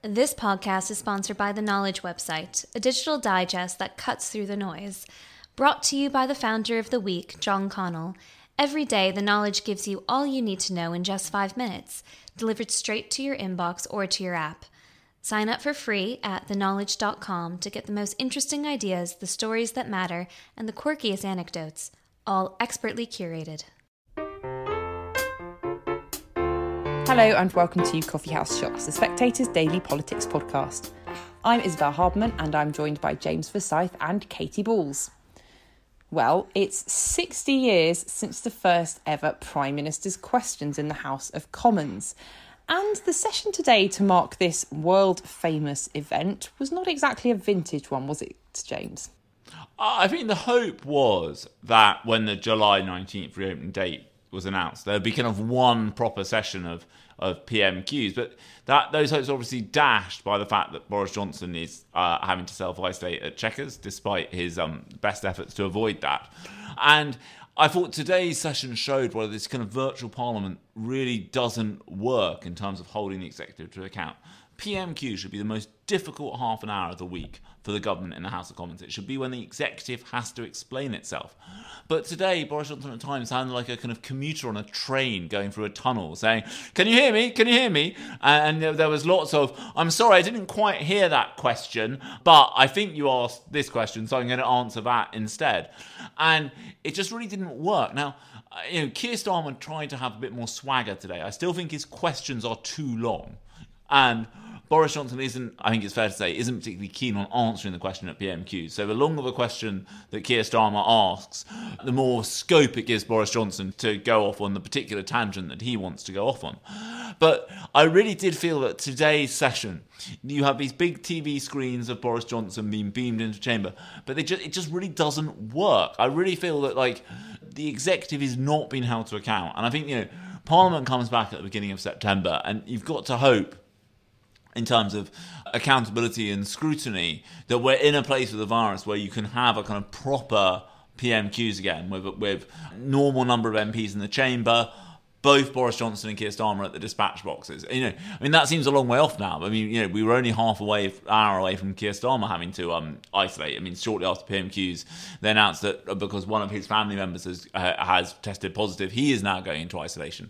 This podcast is sponsored by The Knowledge Website, a digital digest that cuts through the noise. Brought to you by the founder of The Week, John Connell. Every day, The Knowledge gives you all you need to know in just 5 minutes, delivered straight to your inbox or to your app. Sign up for free at theknowledge.com to get the most interesting ideas, the stories that matter, and the quirkiest anecdotes, all expertly curated. Hello and welcome to Coffee House Shots, the Spectator's daily politics podcast. I'm Isabel Hardman and I'm joined by James Forsyth and Katie Balls. Well, it's 60 years since the first ever Prime Minister's questions in the House of Commons. And the session today to mark this world-famous event was not exactly a vintage one, was it, James? I think the hope was that when the July 19th reopening date was announced, there'd be kind of one proper session of PMQs, but those hopes are obviously dashed by the fact that Boris Johnson is having to self-isolate at Chequers, despite his best efforts to avoid that. And I thought today's session showed whether this kind of virtual parliament really doesn't work in terms of holding the executive to account. PMQ should be the most difficult half an hour of the week for the government in the House of Commons. It should be when the executive has to explain itself. But today, Boris Johnson at times sounded like a kind of commuter on a train going through a tunnel saying, "Can you hear me? Can you hear me?" And there was lots of, "I'm sorry, I didn't quite hear that question, but I think you asked this question, so I'm going to answer that instead." And it just really didn't work. Now, Keir Starmer tried to have a bit more swagger today. I still think his questions are too long. And Boris Johnson isn't, I think it's fair to say, isn't particularly keen on answering the question at PMQ. So the longer the question that Keir Starmer asks, the more scope it gives Boris Johnson to go off on the particular tangent that he wants to go off on. But I really did feel that today's session, you have these big TV screens of Boris Johnson being beamed into chamber, but it just really doesn't work. I really feel that the executive is not being held to account. And I think, Parliament comes back at the beginning of September, and you've got to hope, in terms of accountability and scrutiny, that we're in a place with the virus where you can have a kind of proper PMQs again with normal number of MPs in the chamber, both Boris Johnson and Keir Starmer at the dispatch boxes. That seems a long way off now. We were only an hour away from Keir Starmer having to isolate. Shortly after PMQs, they announced that because one of his family members has tested positive, he is now going into isolation.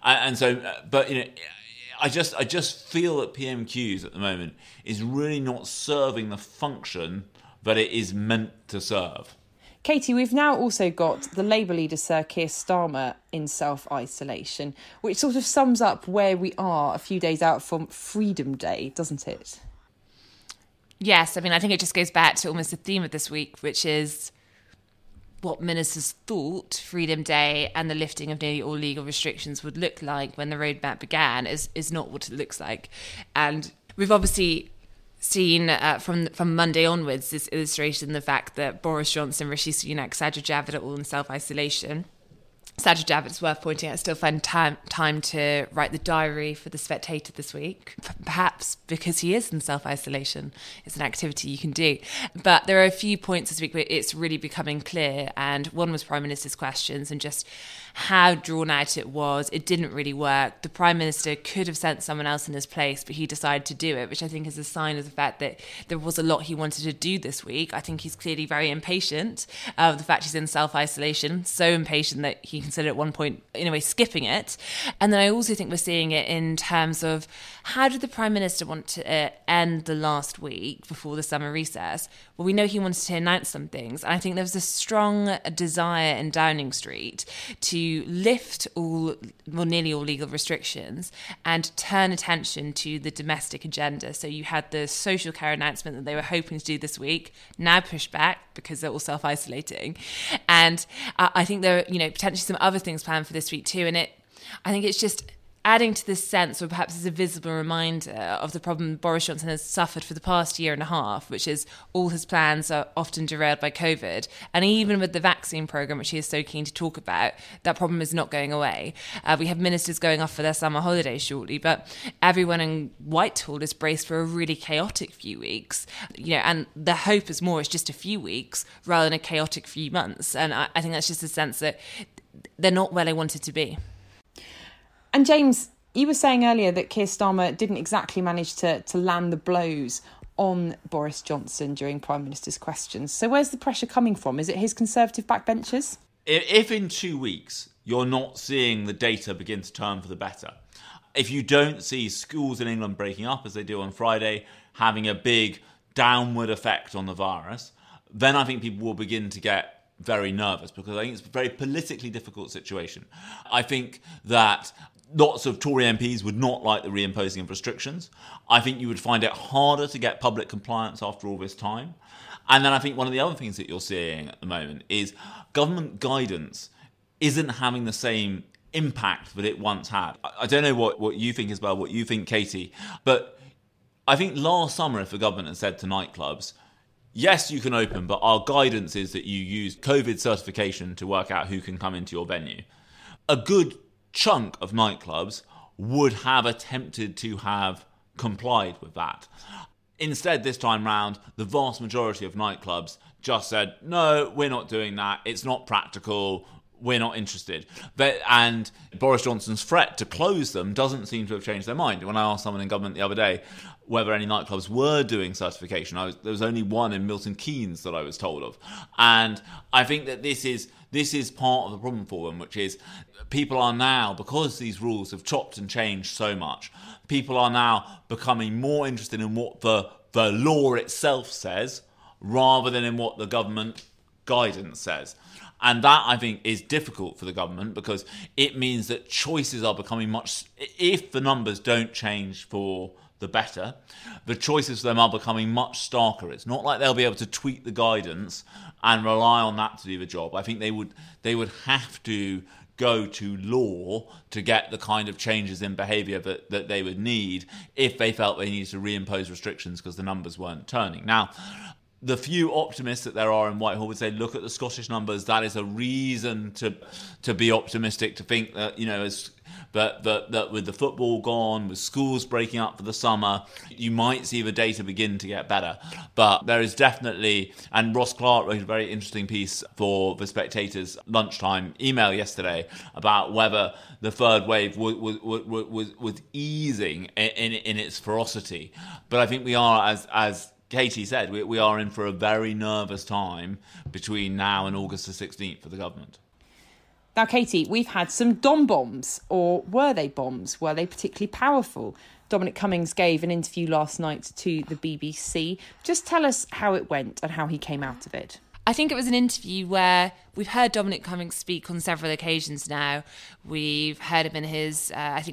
I just feel that PMQs at the moment is really not serving the function that it is meant to serve. Katie, we've now also got the Labour leader, Sir Keir Starmer, in self-isolation, which sort of sums up where we are a few days out from Freedom Day, doesn't it? Yes, I think it just goes back to almost the theme of this week, which is what ministers thought Freedom Day and the lifting of nearly all legal restrictions would look like when the roadmap began is not what it looks like. And we've obviously seen from Monday onwards this illustration, the fact that Boris Johnson, Rishi Sunak, Sajid Javid are all in self-isolation. Sajid Javid, it's worth pointing out, still found time to write the diary for The Spectator this week, perhaps because he is in self-isolation. It's an activity you can do. But there are a few points this week where it's really becoming clear, and one was Prime Minister's questions and just how drawn out it was. It didn't really work. The Prime Minister could have sent someone else in his place, but he decided to do it, which I think is a sign of the fact that there was a lot he wanted to do this week. I think he's clearly very impatient of the fact he's in self-isolation, so impatient that he considered at one point, in a way, skipping it. And then I also think we're seeing it in terms of how did the Prime Minister want to end the last week before the summer recess? Well, we know he wanted to announce some things. And I think there was a strong desire in Downing Street to lift nearly all legal restrictions and turn attention to the domestic agenda. So you had the social care announcement that they were hoping to do this week, now pushed back because they're all self-isolating. And I think there are, potentially some other things planned for this week too. And I think it's just adding to this sense, or perhaps as a visible reminder of the problem Boris Johnson has suffered for the past year and a half, which is all his plans are often derailed by COVID. And even with the vaccine programme, which he is so keen to talk about, that problem is not going away. We have ministers going off for their summer holidays shortly, but everyone in Whitehall is braced for a really chaotic few weeks. And the hope is more it's just a few weeks rather than a chaotic few months. And I think that's just a sense that they're not where they wanted to be. And James, You were saying earlier that Keir Starmer didn't exactly manage to land the blows on Boris Johnson during Prime Minister's questions. So where's the pressure coming from? Is it his Conservative backbenchers? If in 2 weeks you're not seeing the data begin to turn for the better, if you don't see schools in England breaking up as they do on Friday, having a big downward effect on the virus, then I think people will begin to get very nervous, because I think it's a very politically difficult situation. I think that lots of Tory MPs would not like the reimposing of restrictions. I think you would find it harder to get public compliance after all this time. And then I think one of the other things that you're seeing at the moment is government guidance isn't having the same impact that it once had. I don't know what you think, Isabel, what you think, Katie, but I think last summer if the government had said to nightclubs, yes, you can open, but our guidance is that you use COVID certification to work out who can come into your venue, a good chunk of nightclubs would have attempted to have complied with that. Instead, this time round, the vast majority of nightclubs just said, no, we're not doing that. It's not practical. We're not interested. And Boris Johnson's threat to close them doesn't seem to have changed their mind. When I asked someone in government the other day whether any nightclubs were doing certification, there was only one in Milton Keynes that I was told of. And I think that this is part of the problem for them, which is people are now, because these rules have chopped and changed so much, people are now becoming more interested in what the law itself says rather than in what the government guidance says. And that, I think, is difficult for the government, because it means that choices are becoming much... If the numbers don't change for the better, the choices for them are becoming much starker. It's not like they'll be able to tweak the guidance and rely on that to do the job. I think they would have to go to law to get the kind of changes in behaviour that they would need if they felt they needed to reimpose restrictions because the numbers weren't turning. Now, the few optimists that there are in Whitehall would say, look at the Scottish numbers. That is a reason to be optimistic, to think that, that with the football gone, with schools breaking up for the summer, you might see the data begin to get better. But there is definitely, and Ross Clark wrote a very interesting piece for The Spectator's lunchtime email yesterday about whether the third wave was easing in its ferocity. But I think we are, as Katie said, we are in for a very nervous time between now and August the 16th for the government. Now, Katie, we've had some Dom bombs, or were they bombs? Were they particularly powerful? Dominic Cummings gave an interview last night to the BBC. Just tell us how it went and how he came out of it. I think it was an interview where we've heard Dominic Cummings speak on several occasions now. We've heard him in his,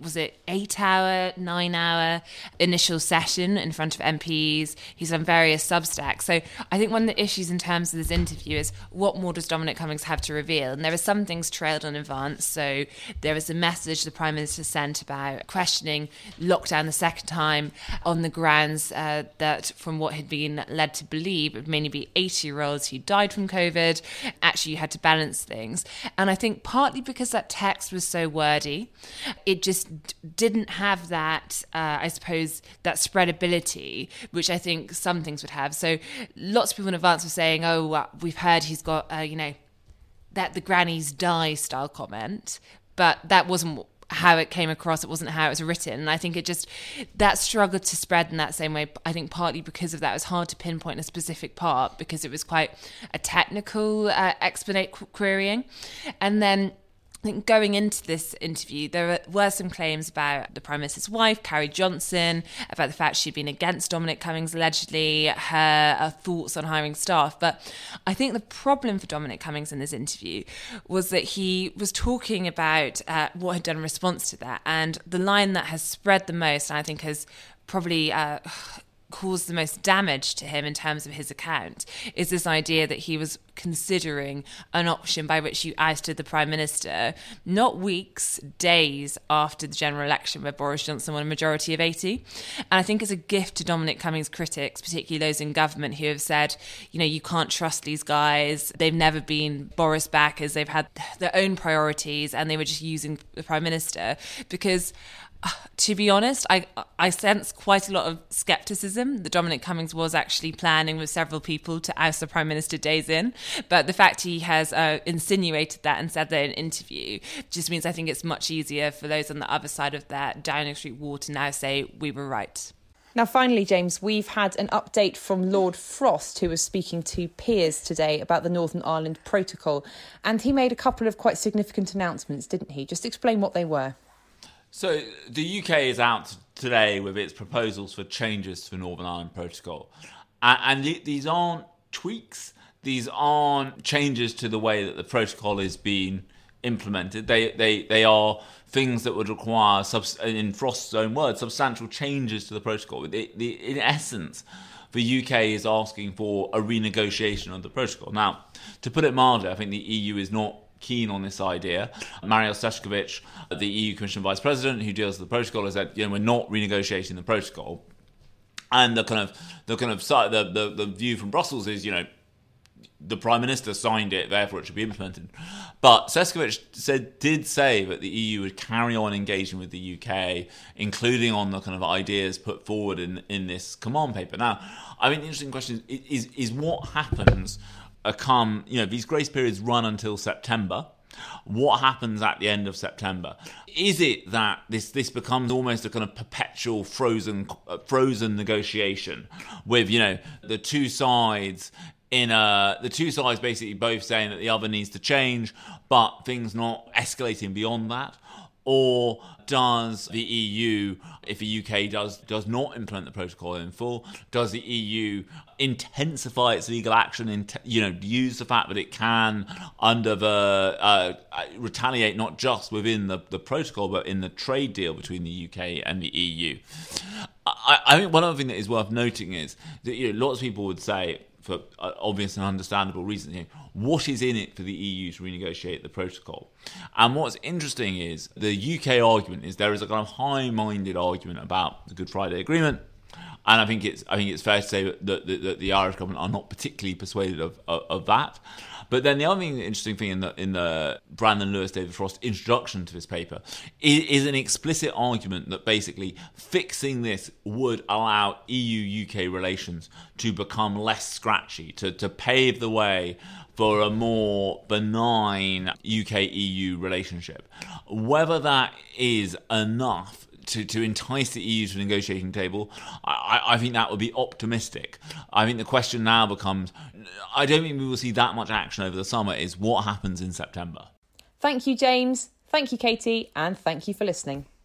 8-hour, 9-hour initial session in front of MPs. He's on various Substacks. So I think one of the issues in terms of this interview is what more does Dominic Cummings have to reveal? And there are some things trailed in advance. So there was a message the Prime Minister sent about questioning lockdown the second time on the grounds that, from what had been led to believe, it would mainly be 80-year-olds who died from COVID. Actually, you had to balance things. And I think partly because that text was so wordy, it just didn't have that, that spreadability, which I think some things would have. So lots of people in advance were saying, we've heard he's got, that the grannies die style comment, but that wasn't how it came across. It wasn't how it was written. And I think that struggled to spread in that same way. I think partly because of that, it was hard to pinpoint a specific part because it was quite a technical querying. And then I think going into this interview, there were some claims about the Prime Minister's wife, Carrie Johnson, about the fact she'd been against Dominic Cummings, allegedly, her thoughts on hiring staff. But I think the problem for Dominic Cummings in this interview was that he was talking about what had done in response to that. And the line that has spread the most, and I think has probably caused the most damage to him in terms of his account, is this idea that he was considering an option by which you ousted the Prime Minister not weeks, days after the general election where Boris Johnson won a majority of 80. And I think it's a gift to Dominic Cummings' critics, particularly those in government who have said, you can't trust these guys. They've never been Boris backers. They've had their own priorities and they were just using the Prime Minister, because To be honest, I sense quite a lot of scepticism that Dominic Cummings was actually planning with several people to oust the Prime Minister days in. But the fact he has insinuated that and said that in an interview just means I think it's much easier for those on the other side of that Downing Street wall to now say we were right. Now, finally, James, we've had an update from Lord Frost, who was speaking to peers today about the Northern Ireland Protocol. And he made a couple of quite significant announcements, didn't he? Just explain what they were. So the UK is out today with its proposals for changes to the Northern Ireland Protocol. And these aren't tweaks. These aren't changes to the way that the protocol is being implemented. They are things that would require, in Frost's own words, substantial changes to the protocol. In essence, the UK is asking for a renegotiation of the protocol. Now, to put it mildly, I think the EU is not keen on this idea. Mariusz Sefcovic, the EU Commission Vice President who deals with the protocol, has said, we're not renegotiating the protocol. And the view from Brussels is, the Prime Minister signed it, therefore it should be implemented. But Sefcovic did say that the EU would carry on engaging with the UK, including on the kind of ideas put forward in this command paper. Now, I mean, the interesting question is what happens these grace periods run until September. What happens at the end of September? Is it that this becomes almost a kind of perpetual frozen negotiation with the two sides basically both saying that the other needs to change, but things not escalating beyond that? Or does the EU, if the UK does not implement the protocol in full, does the EU intensify its legal action, use the fact that it can retaliate not just within the protocol, but in the trade deal between the UK and the EU? I think one other thing that is worth noting is that lots of people would say, for obvious and understandable reasons, what is in it for the EU to renegotiate the protocol? And what's interesting is the UK argument is there is a kind of high-minded argument about the Good Friday Agreement, and I think it's fair to say that the Irish government are not particularly persuaded of that. But then the other interesting thing in the Brandon Lewis David Frost introduction to this paper is an explicit argument that basically fixing this would allow EU-UK relations to become less scratchy, to pave the way for a more benign UK-EU relationship. Whether that is enough to entice the EU to the negotiating table, I think that would be optimistic. I think the question now becomes, I don't think we will see that much action over the summer, is what happens in September. Thank you, James. Thank you, Katie. And thank you for listening.